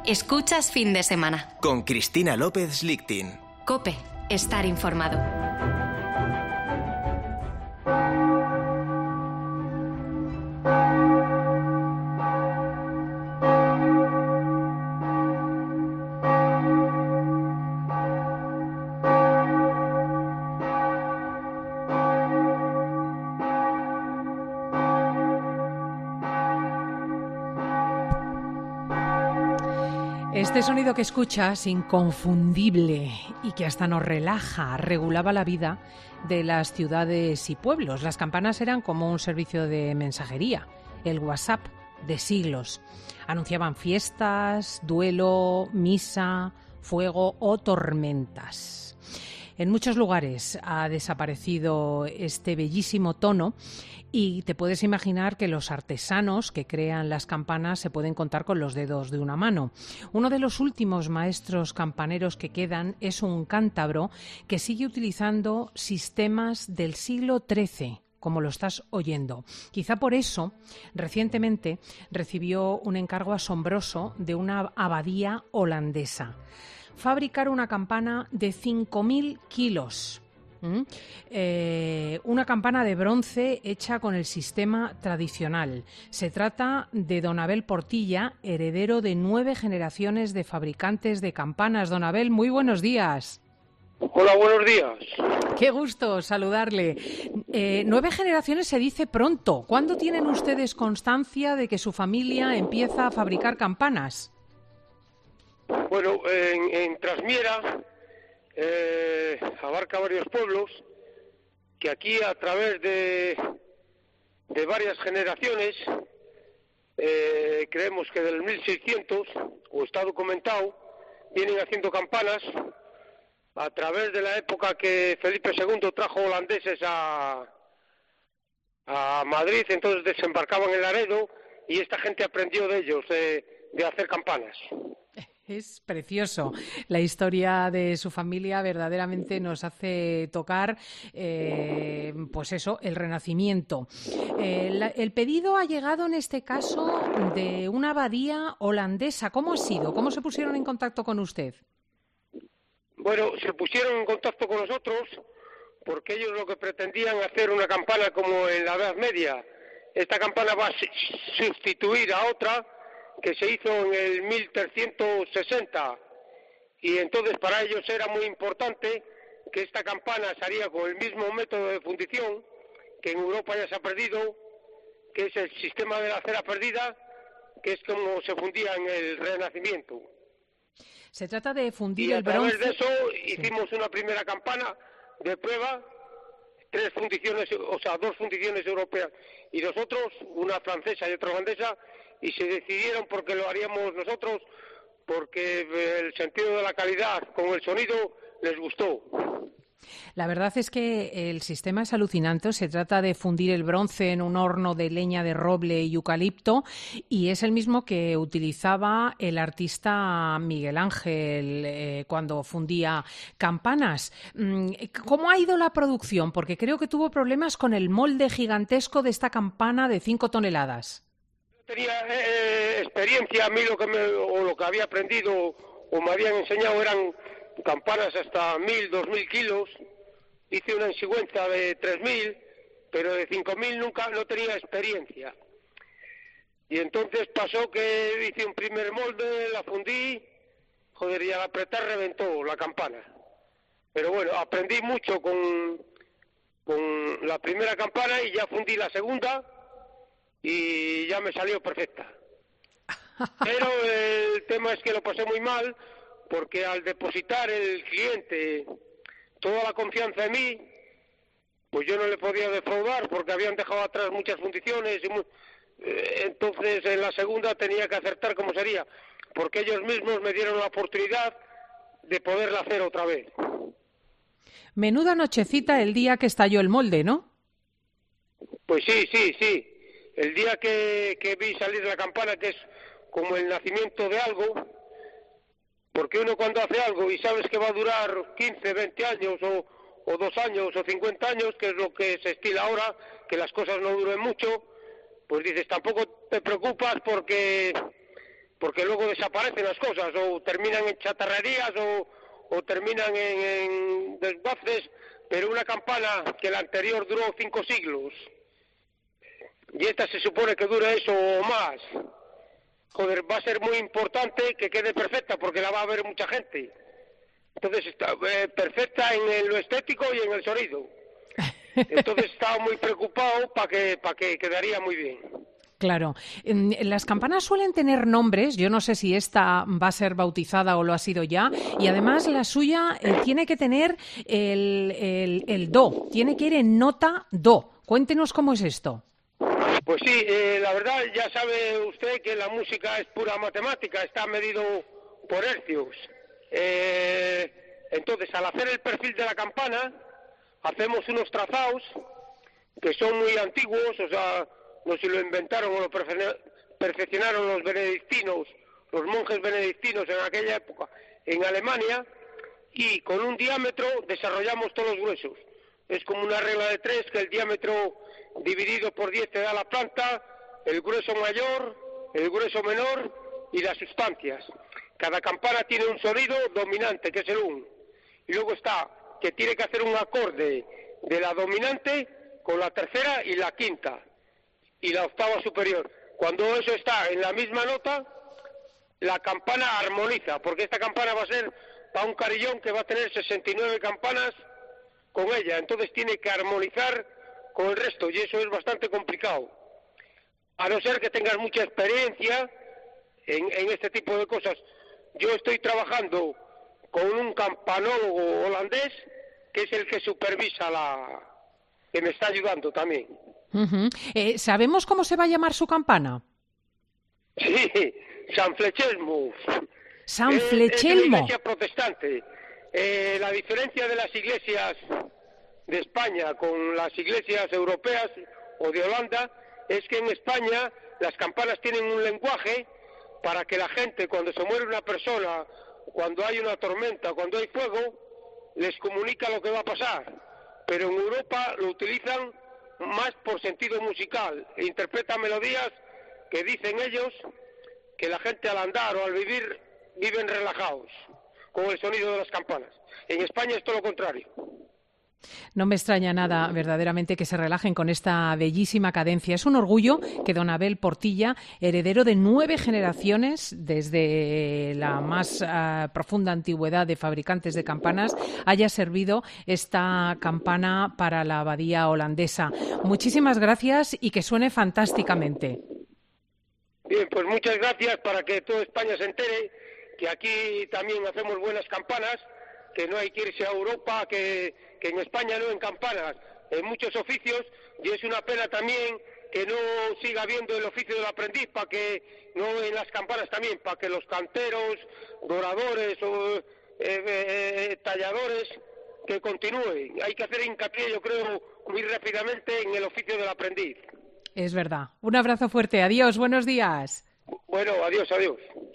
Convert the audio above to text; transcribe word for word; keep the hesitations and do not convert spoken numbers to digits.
Escuchas Fin de Semana. Con Cristina López Lichtin. COPE. Estar informado. Este sonido que escuchas, inconfundible y que hasta nos relaja, regulaba la vida de las ciudades y pueblos. Las campanas eran como un servicio de mensajería, el WhatsApp de siglos. Anunciaban fiestas, duelo, misa, fuego o tormentas. En muchos lugares ha desaparecido este bellísimo tono y te puedes imaginar que los artesanos que crean las campanas se pueden contar con los dedos de una mano. Uno de los últimos maestros campaneros que quedan es un cántabro que sigue utilizando sistemas del siglo trece, como lo estás oyendo. Quizá por eso, recientemente recibió un encargo asombroso de una abadía holandesa. Fabricar una campana de cinco mil kilos. ¿Mm? Eh, una campana de bronce hecha con el sistema tradicional. Se trata de don Abel Portilla, heredero de nueve generaciones de fabricantes de campanas. Don Abel, muy buenos días. Hola, buenos días. Qué gusto saludarle. Eh, nueve generaciones se dice pronto. ¿Cuándo tienen ustedes constancia de que su familia empieza a fabricar campanas? Bueno, en, en Trasmiera eh, abarca varios pueblos que aquí a través de, de varias generaciones, eh, creemos que del mil seiscientos, o está documentado, vienen haciendo campanas a través de la época que Felipe segundo trajo holandeses a, a Madrid, entonces desembarcaban en Laredo y esta gente aprendió de ellos, de, de hacer campanas. Es precioso. La historia de su familia verdaderamente nos hace tocar, eh, pues eso, el Renacimiento. Eh, la, el pedido ha llegado en este caso de una abadía holandesa. ¿Cómo ha sido? ¿Cómo se pusieron en contacto con usted? Bueno, se pusieron en contacto con nosotros porque ellos lo que pretendían hacer una campana como en la Edad Media. Esta campana va a sustituir a otra que se hizo en el mil trescientos sesenta, y entonces para ellos era muy importante que esta campana se haría con el mismo método de fundición que en Europa ya se ha perdido, que es el sistema de la cera perdida, que es como se fundía en el Renacimiento. Se trata de fundir y el bronce. Y a través de eso hicimos sí. una primera campana de prueba, tres fundiciones, o sea, dos fundiciones europeas, y nosotros, una francesa y otra holandesa, y se decidieron porque lo haríamos nosotros, porque el sentido de la calidad con el sonido les gustó. La verdad es que el sistema es alucinante. Se trata de fundir el bronce en un horno de leña de roble y eucalipto, y es el mismo que utilizaba el artista Miguel Ángel eh, cuando fundía campanas. ¿Cómo ha ido la producción? Porque creo que tuvo problemas con el molde gigantesco de esta campana de cinco toneladas. Tenía eh, experiencia, a mí lo que me, o lo que había aprendido o me habían enseñado eran campanas hasta mil, dos mil kilos. Hice una ensigüenza de tres mil, pero de cinco mil nunca no tenía experiencia. Y entonces pasó que hice un primer molde, la fundí, joder, y al apretar reventó la campana. Pero bueno, aprendí mucho con, con la primera campana y ya fundí la segunda y ya me salió perfecta. Pero el tema es que lo pasé muy mal, porque al depositar el cliente toda la confianza en mí, pues yo no le podía defraudar porque habían dejado atrás muchas fundiciones y muy... entonces en la segunda tenía que acertar cómo sería, porque ellos mismos me dieron la oportunidad de poderla hacer otra vez. Menuda nochecita el día que estalló el molde, ¿no? Pues sí, sí, sí. El día que, que vi salir la campana, que es como el nacimiento de algo, porque uno cuando hace algo y sabes que va a durar quince, veinte años o, o dos años o cincuenta años, que es lo que se estila ahora, que las cosas no duren mucho, pues dices, tampoco te preocupas porque porque luego desaparecen las cosas, o terminan en chatarrerías, o, o terminan en, en desguaces, pero una campana que la anterior duró cinco siglos, y esta se supone que dura eso o más, joder, va a ser muy importante que quede perfecta, porque la va a ver mucha gente. Entonces está eh, perfecta en lo estético y en el sonido. Entonces estaba muy preocupado para que, para que quedaría muy bien. Claro. Las campanas suelen tener nombres, yo no sé si esta va a ser bautizada o lo ha sido ya, y además la suya eh, tiene que tener el, el, el do, tiene que ir en nota do. Cuéntenos cómo es esto. Pues sí, eh, la verdad ya sabe usted que la música es pura matemática, está medido por hercios. Eh, entonces, al hacer el perfil de la campana, hacemos unos trazados que son muy antiguos, o sea, no sé si lo inventaron o lo perfeccionaron los benedictinos, los monjes benedictinos en aquella época en Alemania, y con un diámetro desarrollamos todos los gruesos. Es como una regla de tres, que el diámetro dividido por diez te da la planta, el grueso mayor, el grueso menor y las sustancias. Cada campana tiene un sonido dominante, que es el un. Y luego está que tiene que hacer un acorde de la dominante con la tercera y la quinta y la octava superior. Cuando eso está en la misma nota, la campana armoniza, porque esta campana va a ser para un carillón que va a tener sesenta y nueve campanas con ella, entonces tiene que armonizar con el resto, y eso es bastante complicado. A no ser que tengas mucha experiencia en, en este tipo de cosas. Yo estoy trabajando con un campanólogo holandés, que es el que supervisa la... que me está ayudando también. Uh-huh. Eh, ¿Sabemos cómo se va a llamar su campana? Sí, San Flechelmo. San eh, Flechelmo. Es una iglesia protestante. Eh, la diferencia de las iglesias de España con las iglesias europeas o de Holanda es que en España las campanas tienen un lenguaje para que la gente, cuando se muere una persona, cuando hay una tormenta, cuando hay fuego, les comunica lo que va a pasar. Pero en Europa lo utilizan más por sentido musical e interpretan melodías que dicen ellos que la gente al andar o al vivir viven relajados con el sonido de las campanas. En España es todo lo contrario. No me extraña nada, verdaderamente, que se relajen con esta bellísima cadencia. Es un orgullo que don Abel Portilla, heredero de nueve generaciones, desde la más uh, profunda antigüedad de fabricantes de campanas, haya servido esta campana para la abadía holandesa. Muchísimas gracias y que suene fantásticamente. Bien, pues muchas gracias, para que toda España se entere que aquí también hacemos buenas campanas, que no hay que irse a Europa, que, que en España no en campanas, en muchos oficios, y es una pena también que no siga habiendo el oficio del aprendiz, para que no en las campanas también, para que los canteros, doradores o eh, eh, talladores, que continúen. Hay que hacer hincapié, yo creo, muy rápidamente en el oficio del aprendiz. Es verdad. Un abrazo fuerte. Adiós. Buenos días. Bueno, adiós, adiós.